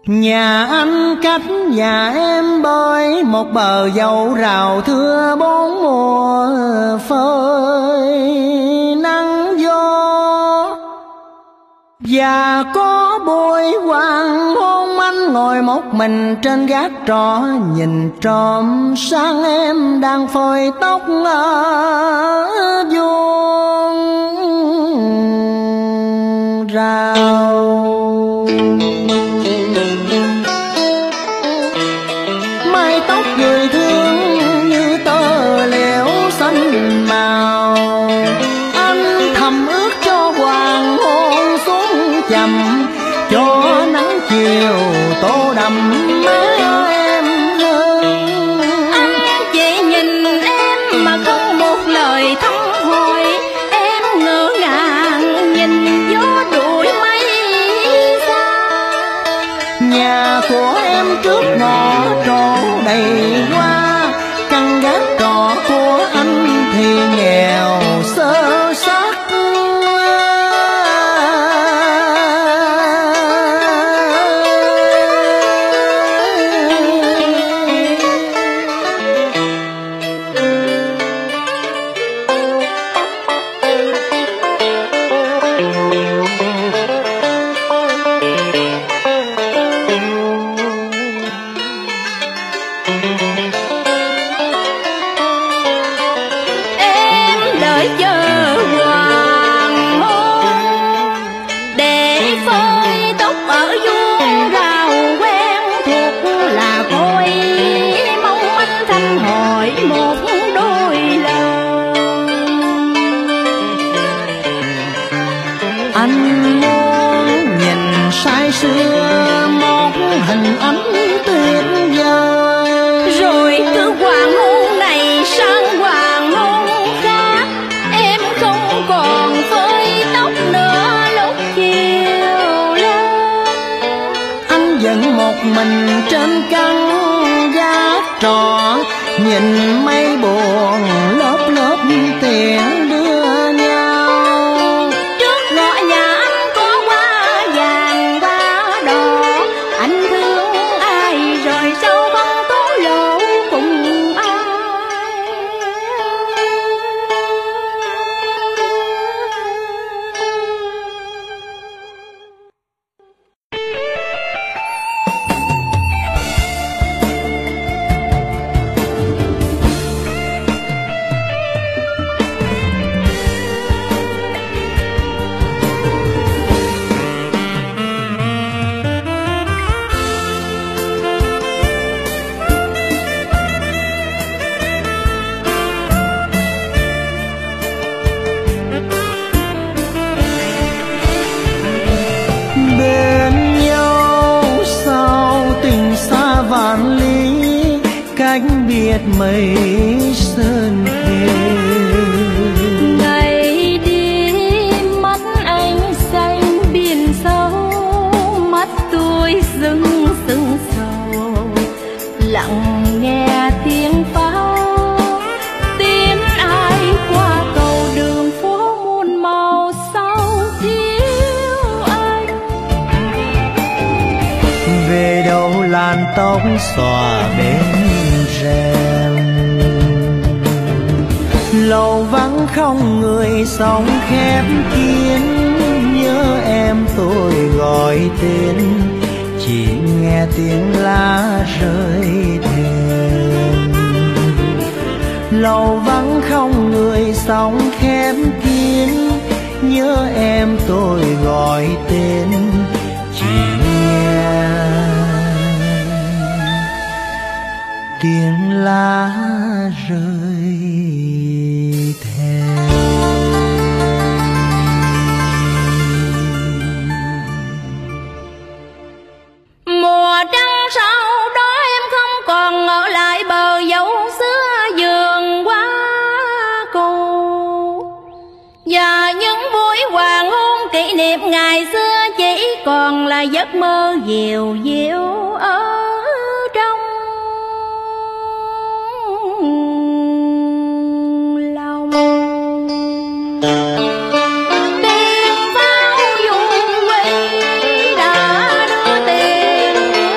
Nhà anh cách nhà em bơi một bờ dầu rào thưa bốn mùa phơi nắng gió. Và có buổi hoàng hôn anh ngồi một mình trên gác trọ, nhìn trộm sáng em đang phơi tóc ở vuông rào. Mái tóc người thương như tơ liễu xanh màu, anh thầm ước cho hoàng hôn xuống chậm, cho nắng chiều tô đậm má em hơn. Anh chỉ nhìn em mà không một lời thăm hỏi, em ngỡ ngàng nhìn gió đuổi mây xa. Nhà của em trước ngõ trổ đầy hoa, căn gác trọ của anh thì nghèo sơ xác. Anh muốn nhìn say sưa một hình ảnh tuyệt vời, rồi từ hoàng hôn này sang hoàng hôn khác, em không còn phơi tóc nữa lúc chiều lên. anh vẫn một mình trên căn gác trọ, nhìn mây buồn lớp lớp tiền đưa nhau. Trước ngõ nhà anh có hoa vàng hoa đỏ, anh thương ai rồi sao không thổ lộ cùng ai. Bên nhau sao tình xa vạn lý, cách biệt mấy sơn thề. Ngày đi mắt anh xanh biển sâu, mắt tôi rưng rưng sầu, lặng nghe tiếng pháo, tiếng ai qua cầu đường phố muôn màu sao thiếu anh. Về đâu làn tóc xòa bên rèm, lầu vắng không người sống khép kín. Nhớ em tôi gọi tên, chỉ nghe tiếng lá rơi thềm. Lầu vắng không người sống khép kín, nhớ em tôi gọi tên, chỉ nghe tiếng lá rơi thềm. Mùa trăng sau đó em không còn ở lại bờ dấu xưa vườn hoa cầu, và những buổi hoàng hôn kỷ niệm ngày xưa chỉ còn là giấc mơ dịu dịu ở trong lòng. Tiếng pháo du quay đã đưa tiền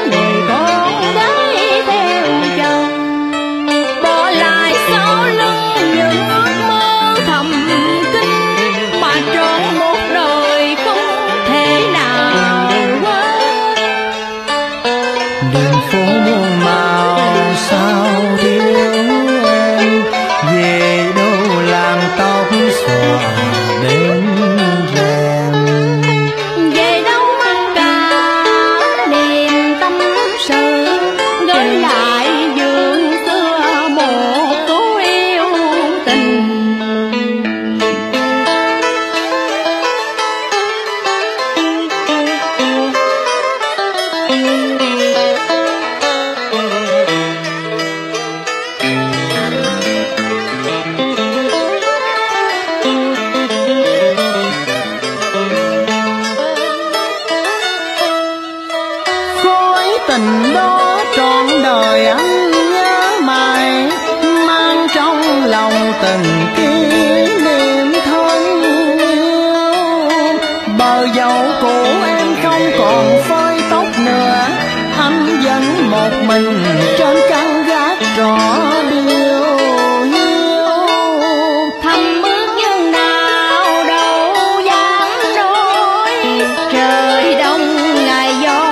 Tình đó trọn đời anh nhớ mãi, mang trong lòng từng kỷ niệm thân yêu. Bờ dầu cũ em không còn phơi tóc nữa, anh vẫn một mình trên căn gác trọ điêu hiu. Thăm bước chân nào đâu dám nói, trời đông ngày gió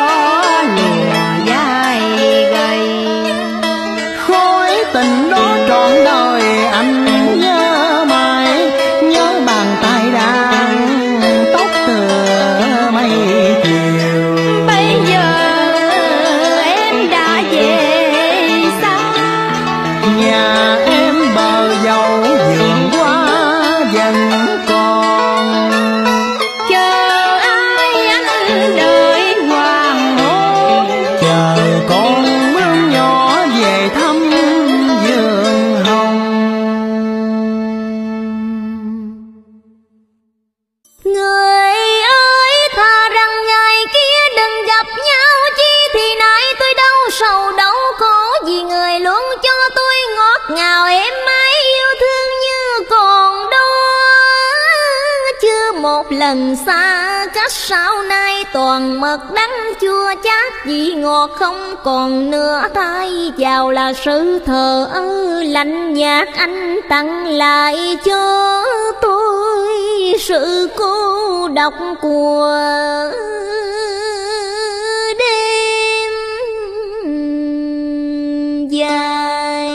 tình đó trọn đời anh nhớ mãi, nhớ bàn tay đang tóc tựa mây chiều. Bây giờ em đã về xa, nhà em bờ dầu vườn hoa vẫn còn, chờ ai anh đợi hoàng hôn, chờ con mướn nhỏ về thăm vườn hồng. Người ơi thà rằng ngày kia đừng gặp nhau, chi thì nay tôi đau sầu đâu khổ, vì người luôn cho tôi ngọt ngào em mãi yêu thương như còn đó. Chưa một lần xa cách sau nay toàn mật đắng chua chát, vị ngọt không còn nữa, thay vào là sự thờ ơ lạnh nhạt anh tặng lại cho tôi sự cô độc của đêm dài.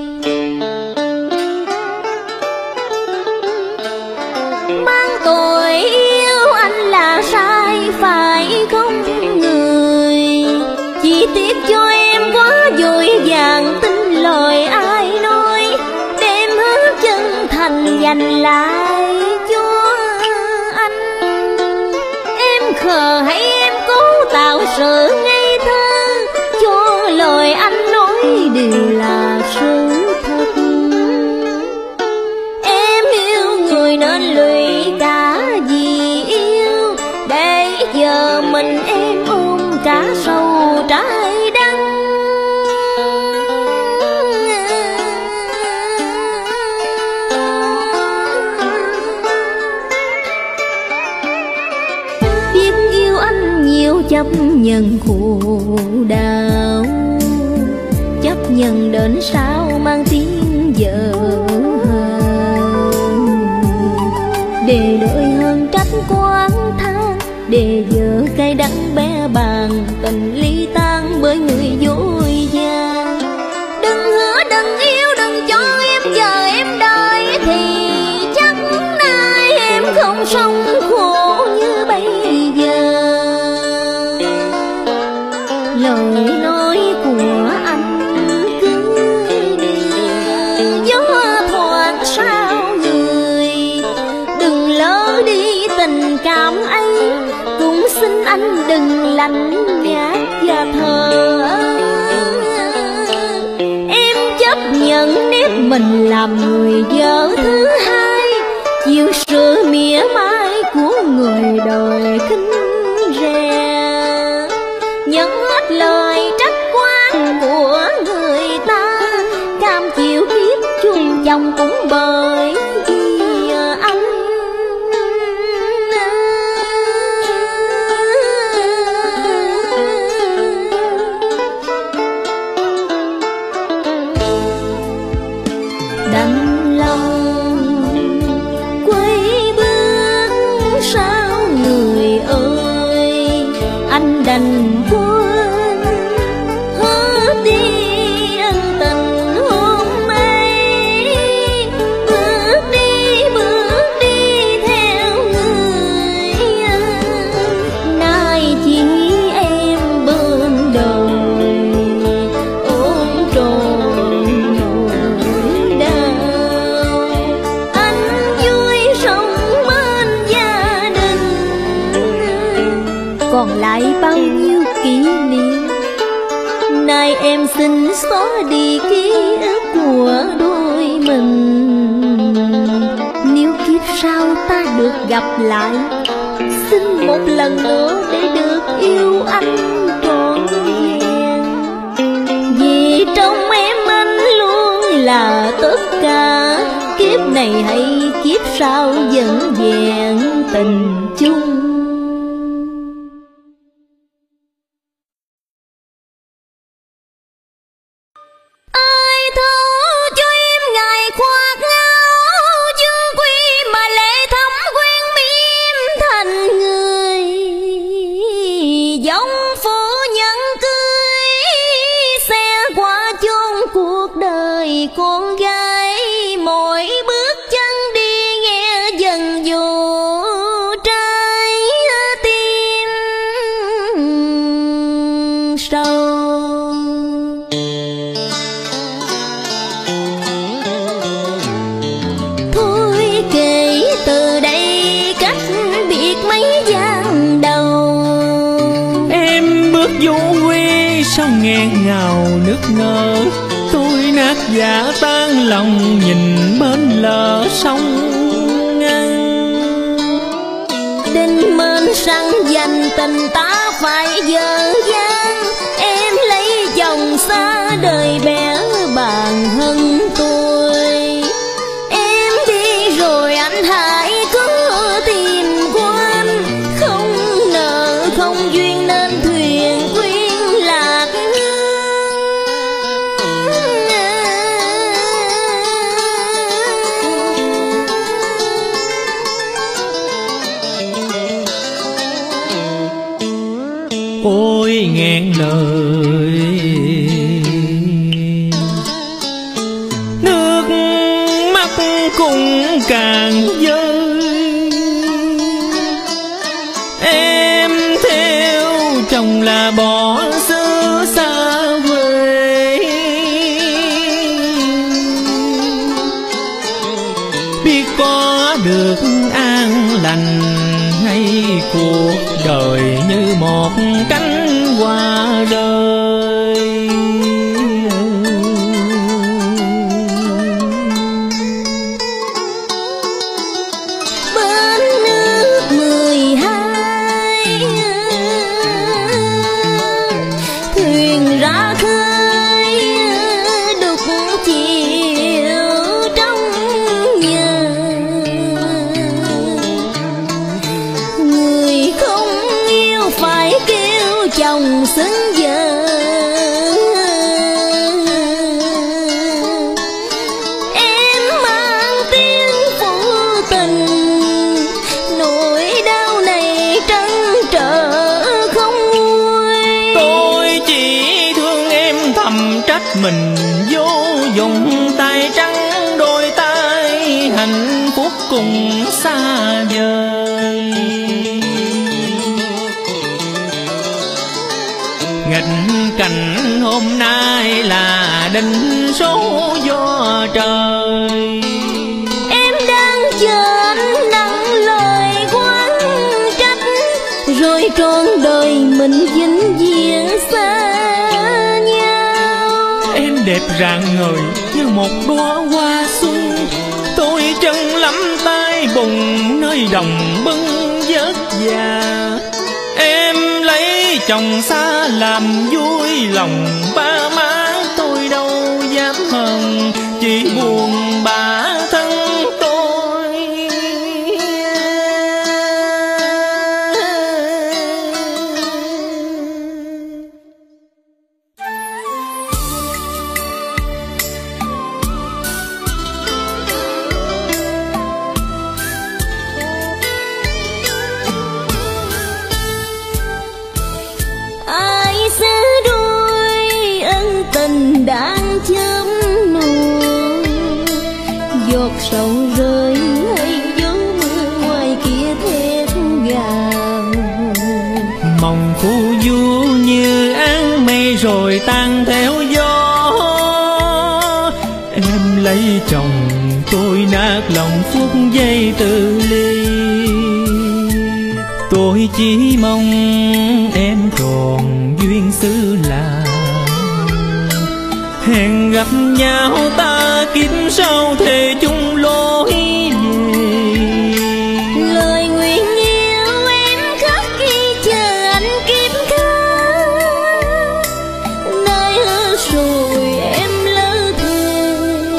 Mang tội yêu anh là sai phải không người, chỉ tiếc cho em quá vội vàng tin lời ai nói, đem hết chân thành dành lại cho anh. Em khờ hay em cố tạo sự ngây thơ, cho lời anh nói đều là sự thật. Em yêu người nên lụy cả vì yêu, để giờ mình em ôm cả sầu trái đắng. Biết yêu anh nhiều chấp nhận khổ đau, chấp nhận đến sau mang tiếng vợ để đợi hơn trách quán than, để vợ cay đắng bé bàng tình ly tan bởi người dối gian. Đừng hứa đừng yêu đừng cho em chờ em đợi, thì chắc nay em không sống khổ như bây giờ. Lời nói của anh cứ đi gió thoảng sao người, đừng lỡ đi tình cảm ấy, cũng xin anh đừng lạnh nhạt và thờ ơ. Em chấp nhận nếp mình làm người vợ thứ hai, chịu sự mỉa mai của người đời khinh rè, nhận hết lời trách oan của người ta, cam chịu kiếp chung chồng cũng bởi vì anh. Đành lòng quay bước sao người ơi, anh đành quên hết đi ân tình hôm ấy, bước đi theo người nay chỉ em bên đời ôm trọn nỗi đau. Anh vui sống bên gia đình, còn lại bao nhiêu kỷ niệm em xin xóa đi ký ức của đôi mình. Nếu kiếp sau ta được gặp lại, xin một lần nữa để được yêu anh trọn vẹn. Vì trong em anh luôn là tất cả, kiếp này hay kiếp sau vẫn vẹn tình chung. Ai thấu cho em ngày khoác áo chưa quy mà lệ thắm quen miên thành người, giống phủ nhẫn cưới xe qua chốn cuộc đời con gái. Mỗi bước chân đi nghe dần dù trái tim sâu. Thôi kể từ đây cách biệt mấy gian đầu, Em bước vô quy sông nghẹn ngào nước nở, tôi nát dạ tan lòng nhìn bên lỡ sông ngăn. định mến rằng dành tình ta phải dở dang. Em lấy chồng xa đời bé bàng hơn tôi. Em đi rồi anh hãy cứ tìm quên, không nợ không duyên nên thuyền quyên lạc Ôi nghẹn lời nước mắt cũng càng rơi. Em theo chồng là bỏ xứ xa quê, biết có được an lành hay cuộc đời như một cánh hoa rơi. bên nước 12 thuyền ra khơi đục chiều trong nhà. Người không yêu phải kêu chồng xứng vợ. Em mang tiếng phụ tình, nỗi đau này trăn trở không nguôi. Tôi chỉ thương em thầm trách mình vô dụng, tay trắng đôi tay hạnh phúc cùng xa vời. Nghịch cảnh hôm nay là định số do trời. Em đang chờ anh nặng lời quán trách, rồi trọn đời mình vĩnh viễn xa nhau. Em đẹp rạng ngời như một đóa hoa xuân, tôi chân lắm tay bùn nơi đồng bưng vất vả. Em lấy chồng xa làm vui lòng ba má, tôi đâu dám hờn chỉ buồn bã thân tôi. Ai sẽ đôi ân tình đang chớm nụ, giọt sầu rơi hay gió mưa ngoài kia thét gào. Mong phù du như áng mây rồi tan theo gió. Em lấy chồng tôi nát lòng phút giây từ ly. Tôi chỉ mong em tròn duyên xứ là hẹn gặp nhau ta kiếp sau thề chung lối về. Lời nguyện yêu em khắc ghi chờ anh kiếp khác, nơi hứa rồi em lỡ thề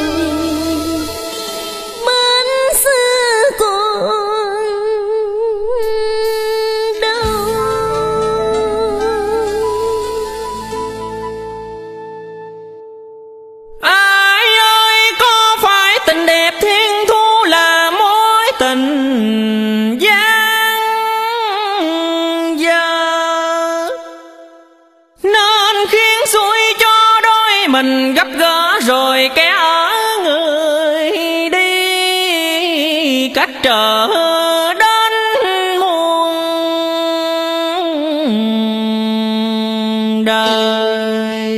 bên xưa còn đâu. Ai ơi có phải tình đẹp thiên thu là mối tình gian dở, nên khiến xuôi cho đôi mình gặp gỡ rồi kẻ ở người đi cách trở đến muôn đời.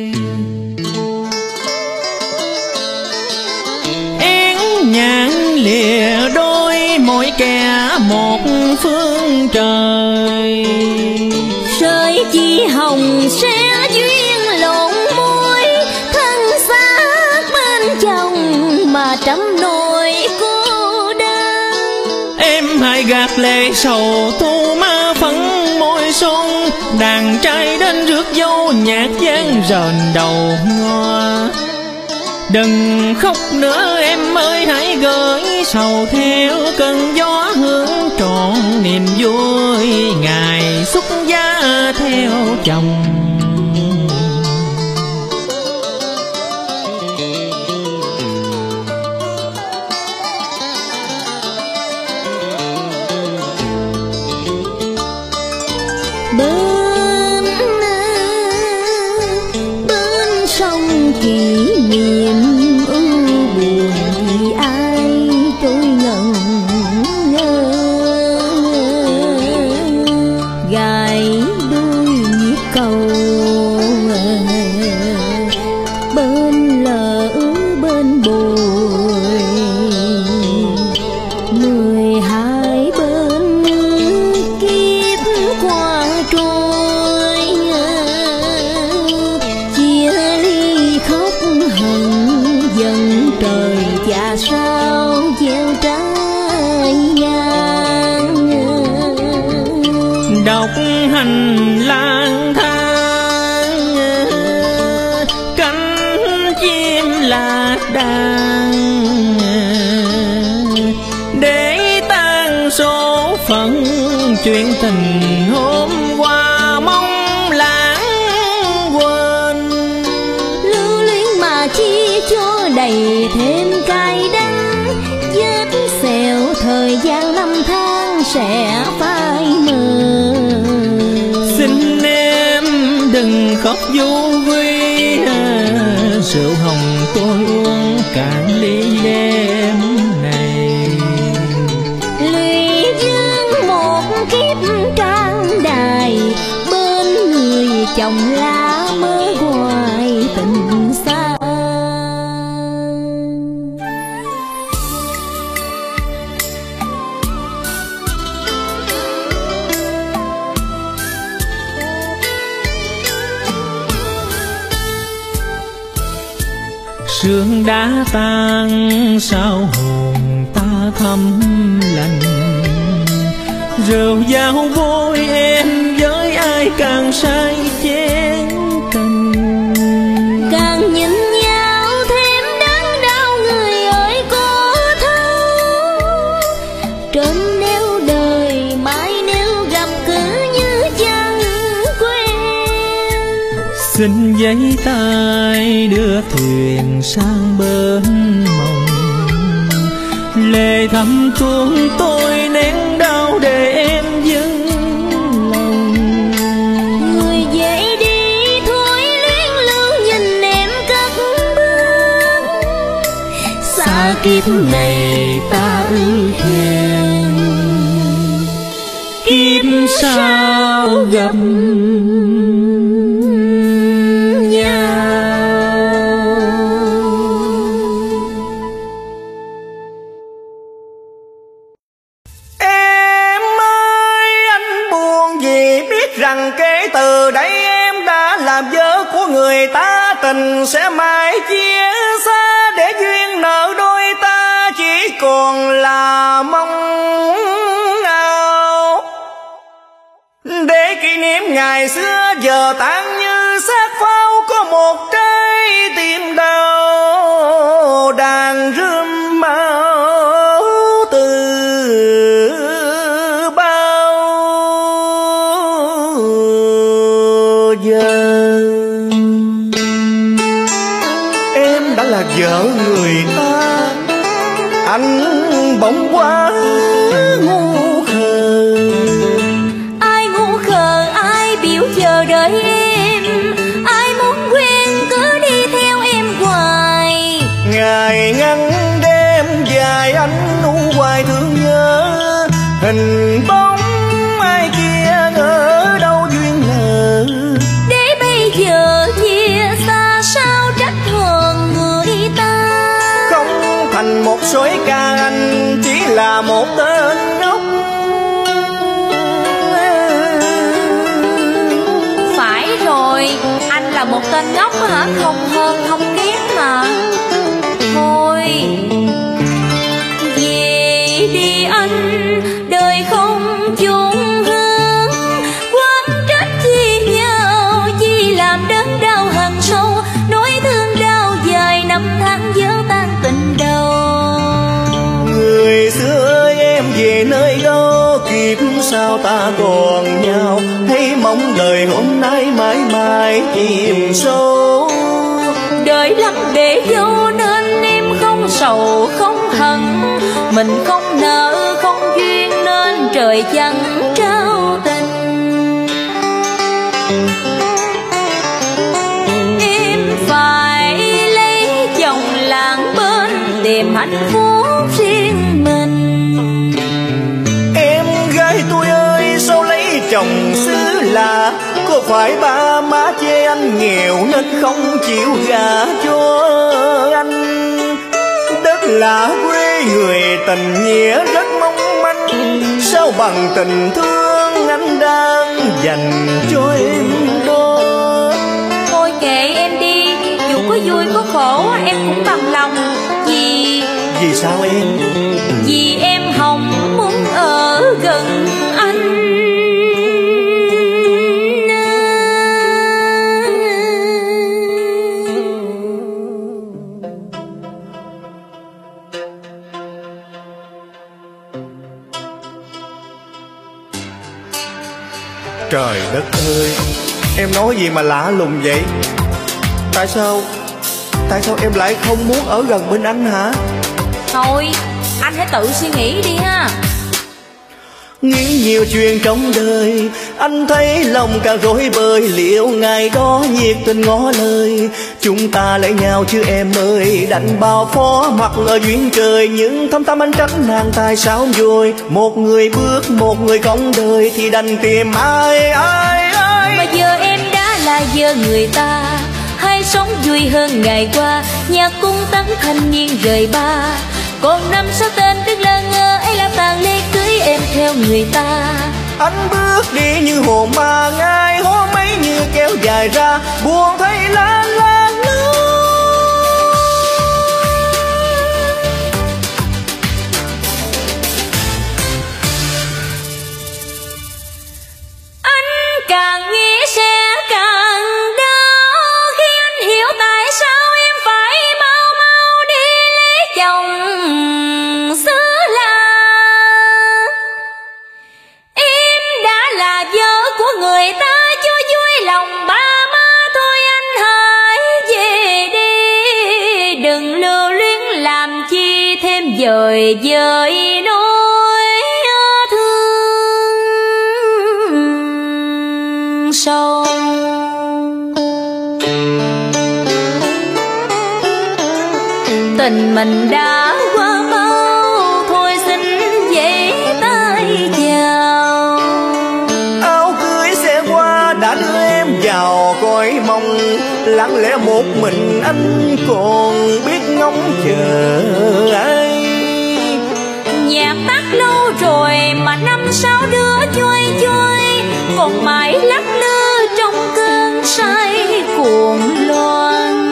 Yến nhãn lìa đôi mỗi kẻ một phương trời, Sợi chi hồng sẽ duyên lộn môi, thân xác bên chồng mà trăm nỗi cô đơn. em hãy gạt lệ sầu thu ma phấn môi son, đàn trai đến rước dâu nhạc gian rền đầu ngoa. Đừng khóc nữa em ơi, hãy gửi sầu theo cơn gió hướng trọn niềm vui ngày xuất gia theo chồng. Bên sông kỷ niệm ưu buồn vì ai trôi ngẩn ngơ, gài đôi nhịp cầu bên lỡ bên bồi, 12 bên kiếp qua trôi, chia ly khóc hận dần trời và sao gieo trái ngang. Độc hành lang thang cánh chim lạc đàn, để tan số phận chuyện tình hôm qua mong lãng quên. Lưu luyến mà chi cho đầy thêm cay đắng, vết sẹo thời gian năm tháng sẽ phai mờ. Xin em đừng khóc vô vi, rượu hồng tôi uống cạn ly đêm này. Lụy dương một kiếp trang đài, bên người chồng lá mơ hoài tình xa. Sương đã tan sao hồn ta thấm lạnh, rượu dao vôi em với ai càng say chén canh. Càng nhìn nhau thêm đớn đau người ơi có thấu, trên nẻo đời mãi nếu gặp cứ như chẳng quen. Xin giấy tay đưa thuyền sang bên mộng, lệ thầm tuôn tôi nén đau để em dâng lòng. Người dễ đi thôi luyến lưu nhìn em cất bước, xa kiếp này ta ư hẹn Kiếp sau gặp rằng kể từ đây em đã làm vợ của người ta. tình sẽ mãi chia xa, để duyên nợ đôi ta chỉ còn là mong ao. Để kỷ niệm ngày xưa giờ tan như xác pháo, có một trái tim đau đàn rơm máu từ bao giờ. Em đã là vợ người ta, anh bỗng quá ngu khờ. Ai ngu khờ ai biểu chờ đợi em, ai muốn quen cứ đi theo em hoài. Ngày ngắn đêm dài anh u hoài thương nhớ, hình bóng ai kia ở đâu duyên nợ. Để bây giờ chia xa sao trách hờn người ta. Không thành một sói ca anh chỉ là một tên ngốc. Phải rồi, anh là một tên ngốc hả? Không hơn không kém mà. Thôi về đi anh, đời không chung hướng. Quán trách chi nhau, chi làm đớn đau hằn sâu. Nỗi thương đau dài năm tháng dở tan tình đầu. Người xưa ơi em về nơi đâu, kiếp sao ta còn nhau. Hãy mong đời hôm nay mãi mãi chìm sâu. Đời lắm để dâu nên em không sầu không hận. Mình không nợ không duyên nên trời chẳng trao tình. Em phải lấy chồng làng bên tìm hạnh phúc riêng mình. Em gái tôi ơi sao lấy chồng xứ lạ, có phải ba má chê anh nghèo nên không chịu gả cho anh. Đất lạ quê người tình nghĩa rất mong manh, sao bằng tình thương anh đang dành cho em đó. Thôi kệ em đi, dù có vui có khổ em cũng bằng lòng. Vì sao em? Vì em hồng muốn ở gần anh. Trời đất ơi, em nói gì mà lạ lùng vậy? Tại sao em lại không muốn ở gần bên anh hả? Thôi, anh hãy tự suy nghĩ đi ha. Nghĩ nhiều chuyện trong đời, anh thấy lòng càng rối bời. Liệu ngày đó nhiệt tình ngỏ lời, chúng ta lấy nhau chứ em ơi. Đành bao phó mặc ở duyên trời, nhưng thâm tâm anh trách nàng tại sao rồi. Một người bước, một người cõng đời, thì đành tìm ai. Mà giờ em đã là vợ người ta, hay sống vui hơn ngày qua. Nhạc cung tấn thanh niên rời ba, còn năm sáu tên biết lơ ngơ ấy là tàn lê cưới em theo người ta. Anh bước đi như hồn ma, ngai hó mấy như kéo dài ra, buồn thấy lan lan nước. Anh càng nghĩ sẽ càng đau, khi anh hiểu tại sao em phải mau mau đi lấy chồng xứ lạ. Em đã là vợ của người ta cho vui lòng ba má, thôi anh hãy về đi. Đừng lưu luyến làm chi thêm dời dời nỗi thương sâu. Tình mình đã qua bao, thôi xin giãy tay chào. Áo cưới xe qua đã đưa em vào cõi mong, lặng lẽ một mình anh còn biết ngóng chờ ai. Nhạc tắt lâu rồi mà năm sáu đứa trôi trôi, còn mãi lắc lư trong cơn say cuồng loạn.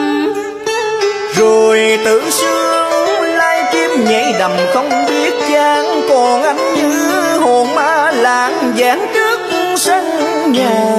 tự sương lai kiếm nhảy đầm không biết chán, còn anh như hồn ma lãng vãng trước sân nhà.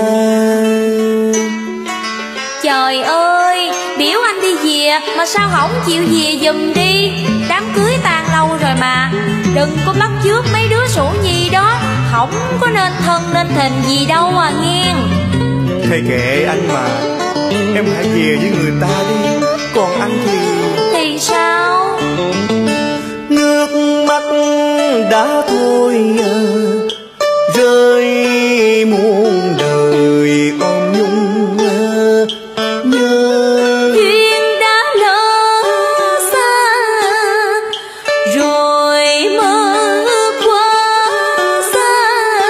Trời ơi, biểu anh đi về mà sao không chịu về giùm đi. Đám cưới tan lâu rồi mà. Đừng có bắt chước mấy đứa sủ nhi đó, không có nên thân nên thình gì đâu à nghe. Thầy kệ anh mà, em hãy về với người ta đi. Còn anh thì sao? Nước mắt đã thôi rơi muôn đời ôm nhung nhớ. Duyên đã lỡ xa rồi mơ qua xa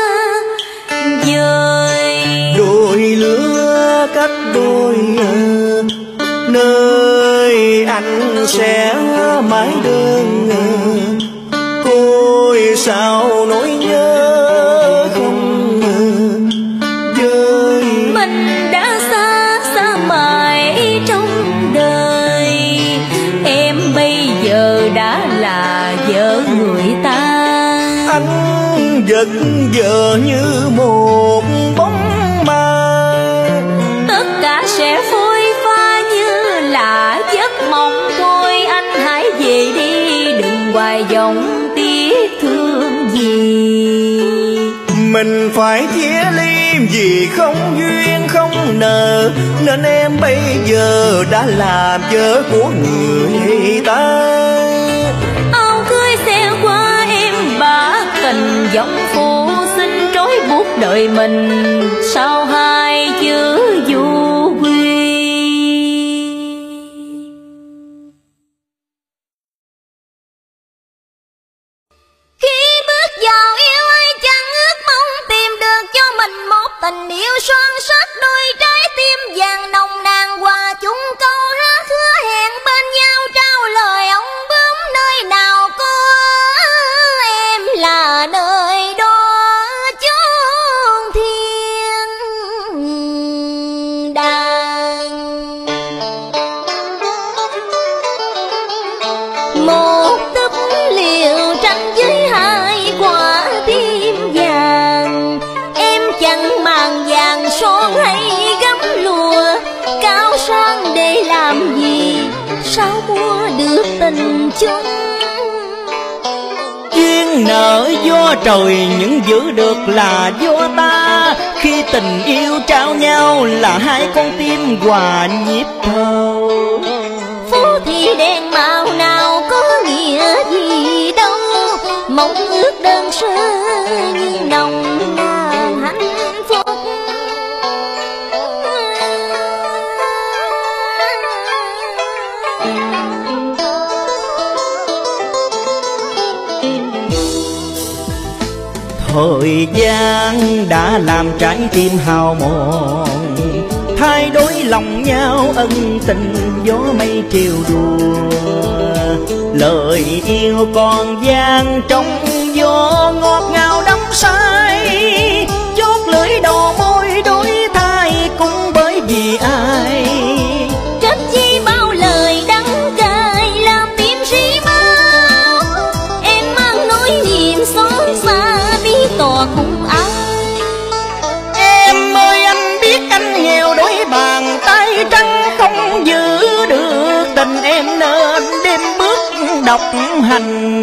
dời. Đôi lứa cách đôi nơi anh sẽ mãi đơn côi sao nỗi nhớ không vơi. Mình đã xa xa mãi trong đời, em bây giờ đã là vợ người ta. Anh vật vờ như một bóng ma, tất cả sẽ phôi pha như là giấc mộng thôi. Anh hãy về đi, đừng hoài vọng tiếc thương gì. mình phải chia ly vì không duyên không nợ, nên em bây giờ đã làm vợ của người ta. Áo cưới xe qua em bả tình giọng phụ xin trói buộc đời mình sau hai chữ du quy. Khi bước vào yêu ai chẳng ước mong tìm được cho mình một tình yêu son sắt, đôi trái tim vàng nồng nàn hòa chung câu hát hứa hẹn bên nhau, trao lời ông bướm nơi nào có em là nơi đó chốn thiên đàng. Một túp liều tranh với hai quả tim vàng, em chẳng màng vàng son hay gấm lụa cao sang để làm gì, sao mua được tình chung. Duyên nợ do trời nhưng giữ được là do ta, khi tình yêu trao nhau là hai con tim hòa nhịp thâu. Phố thì đèn màu nào có nghĩa gì đâu, mong ước đơn sơ nhưng nồng nàn hạnh phúc. Thời gian đã làm trái tim hao mòn, thay đổi lòng nhau ân tình gió mây triều đùa. Lời yêu còn vang trong gió ngọt ngào đắm say, chót lưỡi đầu môi đổi thay cũng bởi vì ai. Trách chi bao lời đắng cay làm tim rí máu, em mang nỗi niềm xót xa biết tỏ cùng ai. Em ơi anh biết anh nghèo đôi bàn tay trắng không giữ được tình em nên đêm bước độc hành.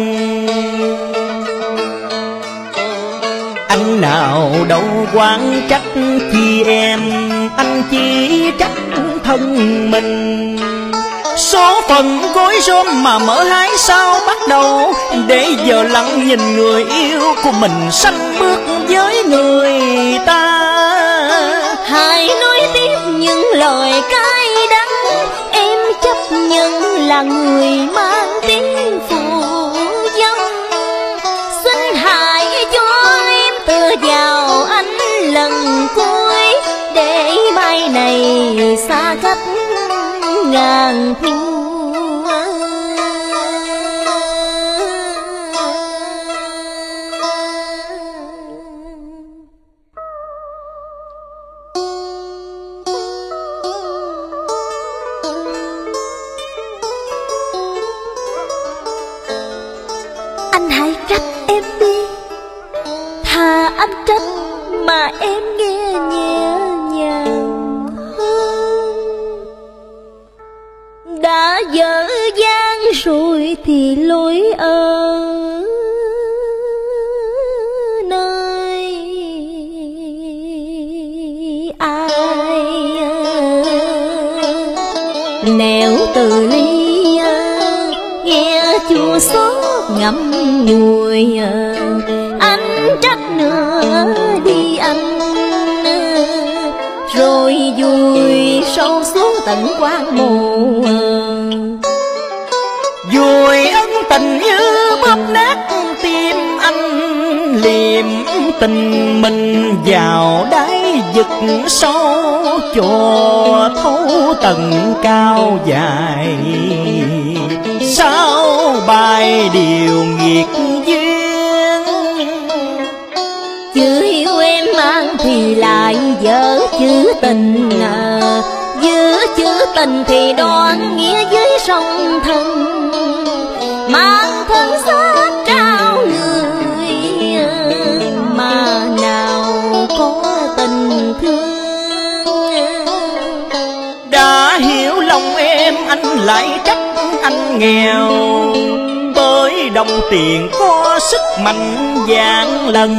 Anh nào đâu quán trách chi em, anh chỉ trách thân mình. Số phận gối rôm mà mở hái sao bắt đầu, để giờ lặng nhìn người yêu của mình sanh bước với người ta. Hãy nói tiếp những lời cay đắng, em chấp nhận là người mang tiếng phụ dâm. Xin hãy cho em tựa vào anh lần cuối, để mai này xa cách ngàn thu. dở dang rồi thì lối ở nơi ai. Nẻo từ ly nghe chua xót ngậm ngùi, anh trách nữa đi anh, rồi vùi sâu xuống tận quan mộ. Vùi ân tình như bóp nát tim anh, liềm tình mình vào đáy vực sâu, cho thấu tầng cao dài. Sao bài điều nghiệt duyên, chữ yêu em mang thì lại dở chữ tình, giữa chữ tình thì đoan nghĩa với song thân, mang thân xác trao người mà nào có tình thương. đã hiểu lòng em anh lại trách anh nghèo, bởi đồng tiền có sức mạnh vạn lần.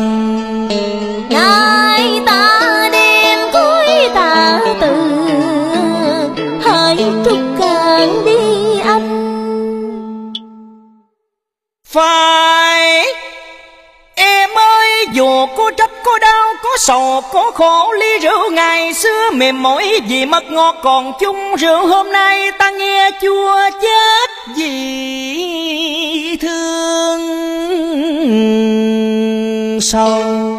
Ngài ta đêm cuối ta từ, hãy trút cạn đi anh. Phải em ơi, dù có trách có đau có sầu có khổ, ly rượu ngày xưa mềm mỏi vì mất ngọt còn chung rượu, hôm nay ta nghe chua chết vì thương sâu.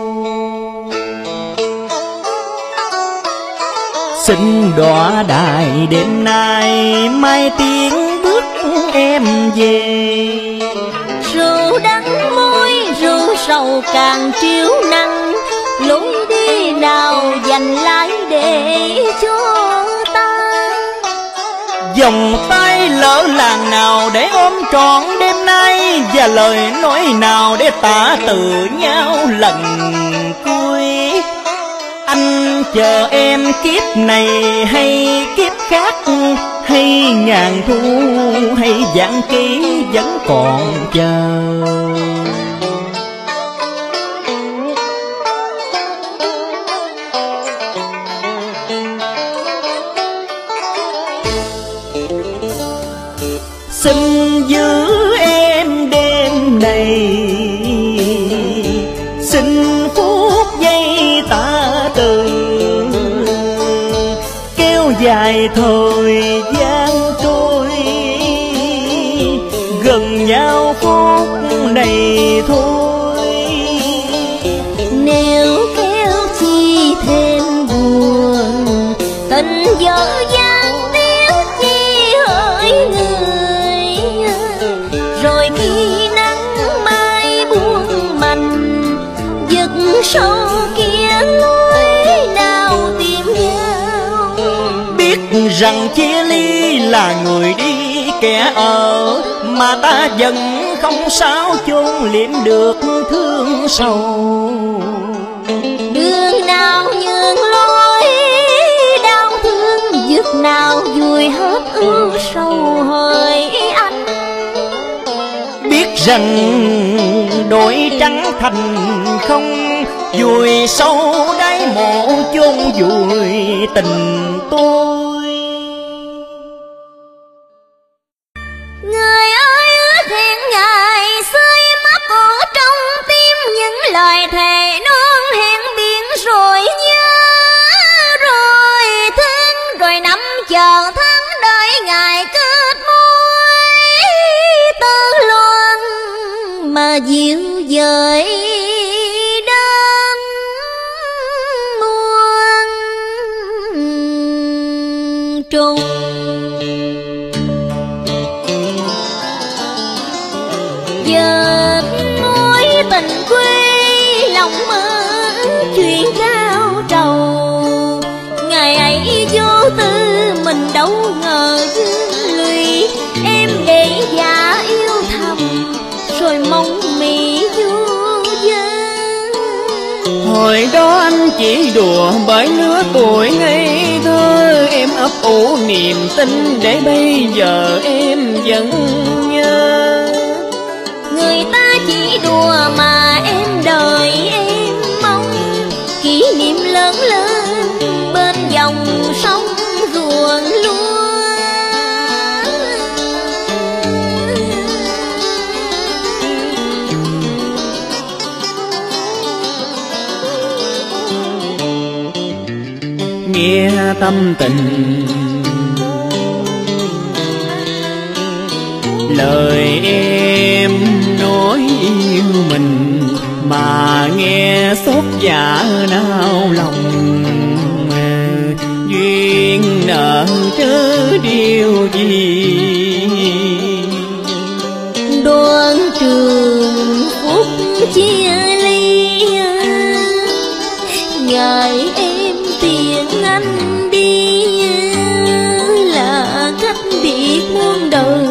Xin đọa đài đêm nay mai tiếng bước em về, Rượu đắng môi rượu sầu càng chiếu nắng, lối đi nào dành lại để cho ta. vòng tay lỡ làng nào để ôm trọn đêm nay, và lời nói nào để tả từ nhau lần cuối. Anh chờ em kiếp này hay kiếp khác, hay ngàn thu hay vạn ký vẫn còn chờ. Xin giữ em đêm này, xin phút giây ta từ, kéo dài thời gian trôi, gần nhau phút này thôi. Nếu kéo chi thêm buồn, tình dở dang tiếc chi hỡi người, rồi khi nắng mai buông mành, vực sâu kia lối nào tìm nhau. Biết rằng chia ly là người đi kẻ ở, mà ta vẫn không sao chôn liệm được thương sầu. Đường nào nhường lối đau thương, vực nào vùi hết ưu sầu hỡi anh. Biết rằng đổi trắng thành không, vùi sâu đáy mộ chôn vùi tình tôi. Người ơi ước hẹn ngày xưa em ấp ủ trong tim, những lời thề non hẹn biển rồi nhớ, rồi thương, rồi năm chờ tháng đợi ngày kết mối tơ loan mà dịu dời đêm muôn trùng. Giờ mối tình quê lòng mơ chuyện cao trầu, ngày ấy vô tư mình đâu ngờ dương lụy, em để dạ yêu thầm rồi mong mị du dơ. Hồi đó anh chỉ đùa bởi lứa tuổi ngây thơ, em ấp ủ niềm tin để bây giờ em vẫn nhớ. Người ta chỉ đùa mà em đợi em mong kỷ niệm lớn lên bên dòng sông ruộng lúa. Nghe tâm tình lời em nói yêu mình, mà nghe xót dạ nao lòng. Duyên nợ chớ điều gì, Đoạn trường phút chia ly, ngày em tiễn anh đi là cách biệt muôn đời.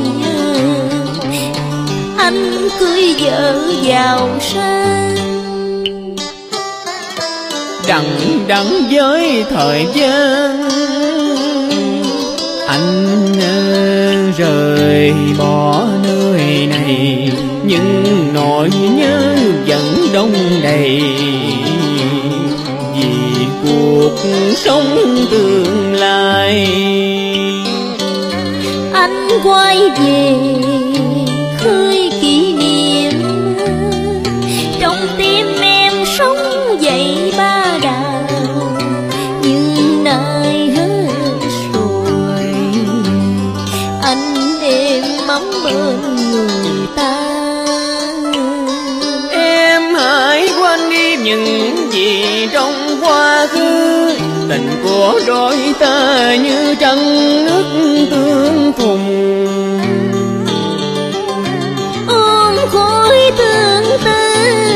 Anh cưới vợ giàu sang, đằng đẵng với thời gian. Anh rời bỏ nơi này, nhưng nỗi nhớ vẫn đông đầy. Vì cuộc sống tương lai, anh quay về khơi kỷ niệm. Trong tim em sống dậy ba đào, nhưng nay hết rồi. Anh em mắm bên người ta. em hãy quên đi những gì trong quá khứ. Tình của đôi ta như trăng nước tương phùng, ôm khối tương tư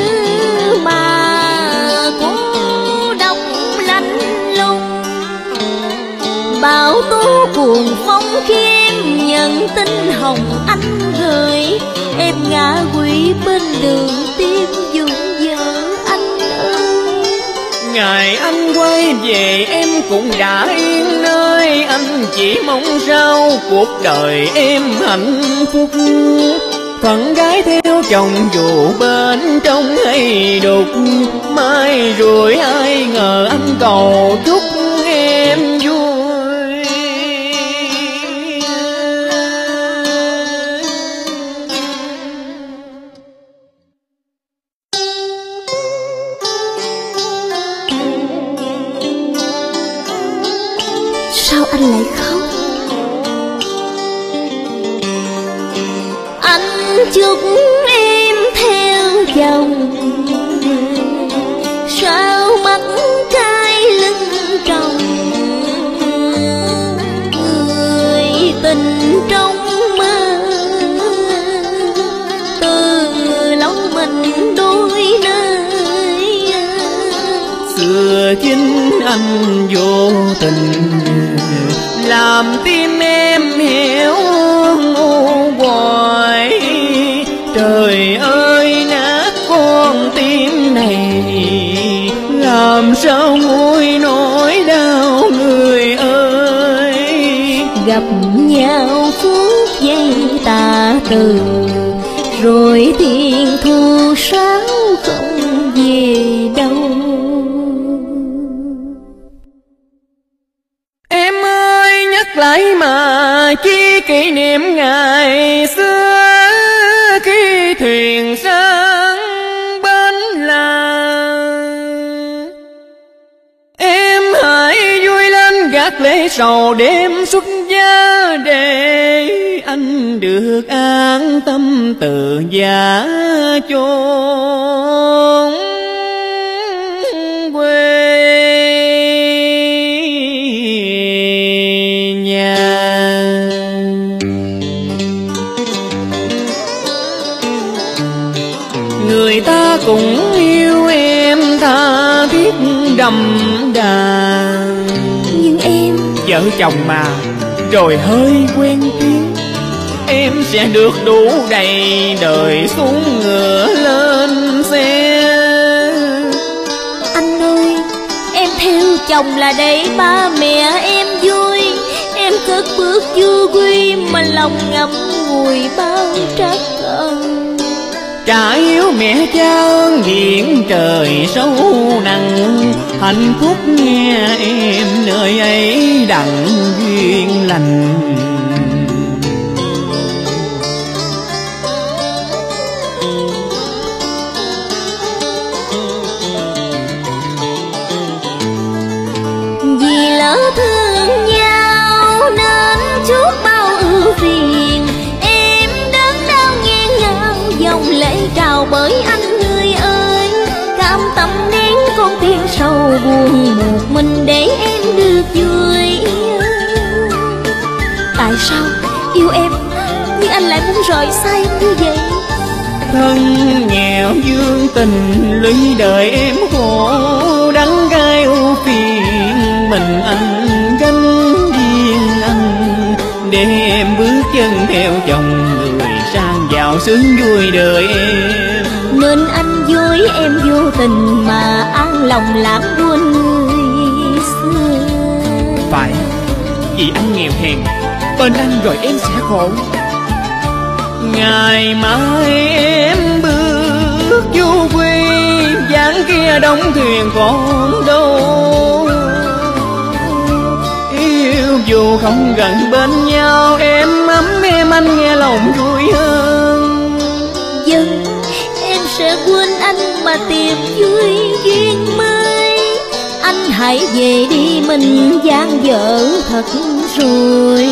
mà cô độc lạnh lùng. Bão tố cuồng phong khi em nhận tin hồng anh gửi. Em ngã quỵ bên đường tim dũng vỡ anh ơi. ngày anh quay về em cũng đã yên nơi. Anh chỉ mong sao cuộc đời em hạnh phúc. Phận gái theo chồng dù bên trong hay đục, mai rồi ai ngờ anh cầu chúc em vui. Sao anh lại khóc? Anh chúc em theo chồng, sao mắt trai lưng tròng. Người tình trong mơ, từ lâu mình đôi nơi. Xưa chính anh vô tình làm tim em hiểu ngu hoài. Trời ơi nát con tim này, làm sao nguôi nỗi đau người ơi. Gặp nhau phút giây tà từ, rồi thiên thu sao không về đâu. Em ơi nhắc lại mà chi kỷ niệm ngày xưa, khi thuyền sang bến làng. Em hãy vui lên gác lễ sầu đêm xuất gia, để anh được an tâm từ giả chốn quê nhà. Người ta cũng yêu em tha thiết đậm đà, Nhưng em vợ chồng mà rồi hơi quen tiếng. Em sẽ được đủ đầy đời xuống ngựa lên xe. anh ơi, em theo chồng là để ba mẹ em vui. chưa quy mà lòng ngậm ngùi bao trách ân. Trả yếu mẹ cha ơn biển trời sâu nặng, hạnh phúc nghe em nơi ấy đặng duyên lành. Vì lỡ thương nhau nên chuốc bao ưu phiền, em đớn đau nghẹn ngào dòng lệ trào bởi anh người ơi. Cam tâm nén con tim sâu buồn một mình để em được vui. Tại sao yêu em nhưng anh lại muốn rời xa em như vậy? Thân nghèo dương tình lưới đời em khổ đắng gai ưu phiền, mình anh gánh riêng anh để em bước chân theo chồng người sang giàu sướng vui đời em. Nên anh với em vô tình mà an lòng lãng quên người xưa. Phải, vì anh nghèo hèn bên anh rồi em sẽ khổ. Ngày mai em bước du quy, dáng kia đóng thuyền còn đâu. Yêu dù không gần bên nhau, em ấm em anh nghe lòng vui hơn. Dân em sẽ quên anh mà tìm vui duyên mới. Anh hãy về đi mình gian dở thật rồi.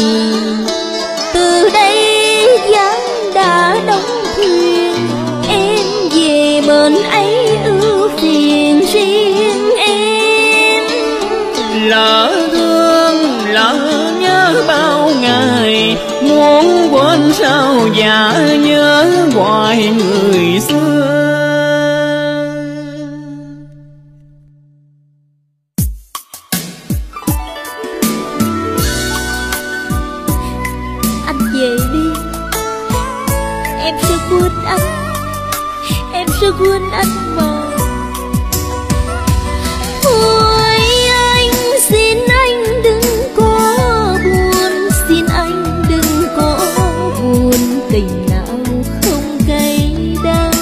Từ đây gián đã đóng thuyền, em về bên ấy ưu phiền riêng em. Lỡ thương lỡ nhớ bao ngày, muốn quên sao dạ nhớ hoài người xưa. Anh về đi, em sẽ quên anh, em sẽ quên anh mà. Ôi anh, xin anh đừng có buồn, xin anh đừng có buồn, tình nào không cay đắng.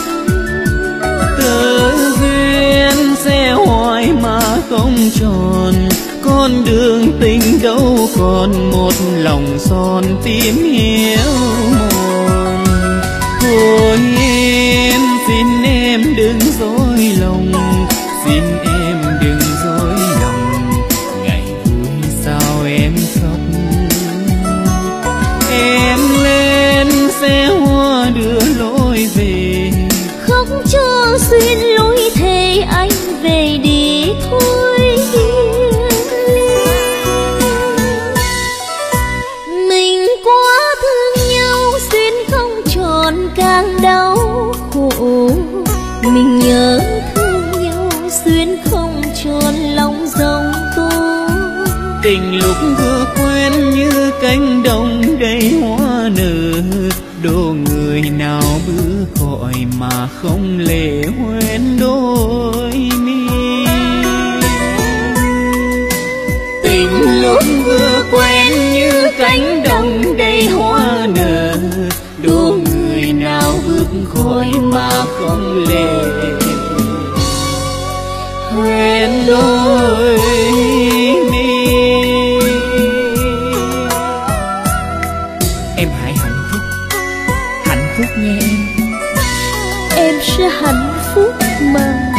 Cơ duyên sẽ hoài mà không tròn, con đường tình đâu còn một lòng son tím hiếu mòn. Thôi em xin em đừng dối lòng, xin em đừng dối lòng, ngày vui sao em khóc. Em lên xe hoa đưa lối về, Khóc cho xuyên lối thề anh về đi thôi. Mình quá thương nhau xuyên không tròn càng đau khổ. Mình nhớ thương nhau xuyên không tròn lòng dòng tố. tình lúc vừa quen như cánh đồng đầy hoa nở, đô người nào bước khỏi mà không lệ hoen đôi mi. Tình lúc vừa quen như cánh đồng đầy hoa nở, đô người nào bước khỏi mà không lệ hoen đôi mi. Em hãy hạnh phúc nghe em. Em sẽ hạnh phúc mà.